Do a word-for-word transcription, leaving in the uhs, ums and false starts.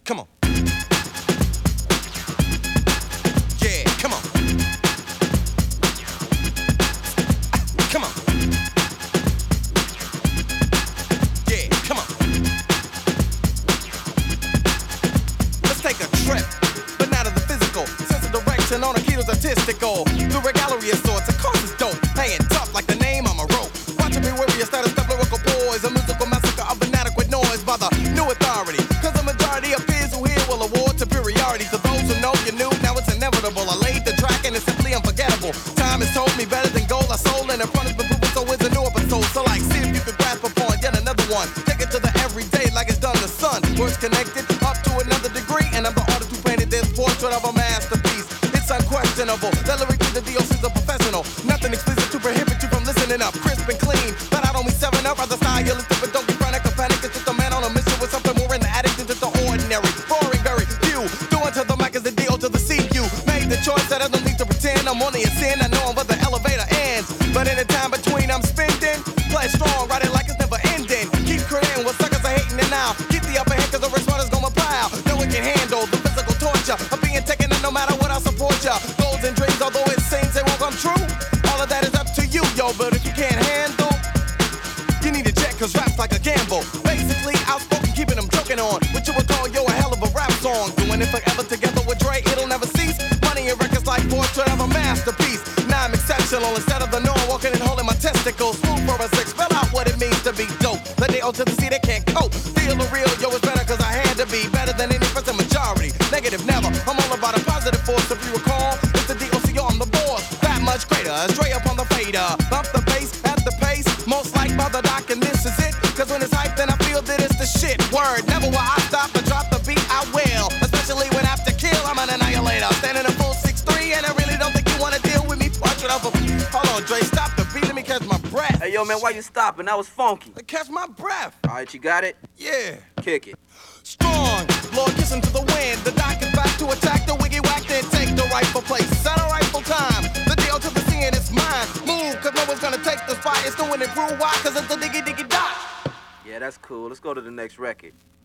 Come on. Yeah, come on. Come on. Yeah, come on. Let's take a trip, but not of the physical. Sense of direction on a keto's artistical. Through a gallery of sorts, of course it's dope. Hanging tough like the name I'm a rope. Watching me weary, status of lyrical boys. A musical massacre of inadequate noise by the new authority. Cause the majority of peers who hear will award superiority to those who know you knew. Now it's inevitable. I laid the track and it's simply unforgettable. Time has told me better than gold. I sold and in front has been proven, so it's a new episode. So like, see if you can grasp upon yet another one. Take it to the everyday like it's done the sun. Words connected up to another degree. And I'm the artist who painted this portrait of a masterpiece. It's unquestionable. That lyric to the D O C's a professional. Nothing explicit to prohibit you from listening up. Crisp and clean. But I don't mean seven up. Rather stylistic, but don't get frantic or panic. It's just a man on a mission with something more in the attic than just the ordinary. Boring, very few. Doing to the mic is the D O to the C U. Made the choice that I don't need to pretend I'm only a sin. I know I'm where the elevator ends. But in the time between I'm spending, play strong, write it like it's never ending. Keep creating what suckers are hating it now. Keep the upper hand cause the responders gonna pile. No one can handle the physical torture of being taken in no matter what I support ya. Goals and dreams, although it seems they won't come true. All of that is up to you, yo, but if you can't handle, you need to check cause rap's like a gamble. Basically, outspoken, keeping them choking on what you would call, yo, a hell of a rap song. Doing it forever together with Dre, it'll never cease. Money and records like portrait of a masterpiece. Now I'm exceptional instead of the norm, walking and holding my testicles. Smooth for a six, spell out what it means to be dope. Let the O to the C, they can't cope. Feel the real, yo, it's better cause I had to be better than any percent majority. Negative never, I'm all about a positive force. If you recall, it's the D O C, yo, I'm the boss. That much greater, straight up on the fader. Bump the bass at the pace, most like by the doc, and this is it. Cause when it's hype, then I feel that it's the shit. Word, never will I stop or drop the beat, I will. Especially when after kill, I'm an annihilator. Standing a full six three, and I really don't think you wanna deal with me. Portrait of a... Hold on, Dre, stop the beat, let me catch my breath. Hey, yo, man, why you stopping? That was funky. Catch my breath. All right, you got it? Yeah. Kick it. Strong, Lord, kissing to the wind. The doc is back to attack the wiggy whack, then take the rightful place. At a rightful time. The deal to the scene, it's mine. Move, cause no one's gonna take the spot. It's doing it through. Why? Cause it's the diggy diggy dot. Yeah, that's cool. Let's go to the next record.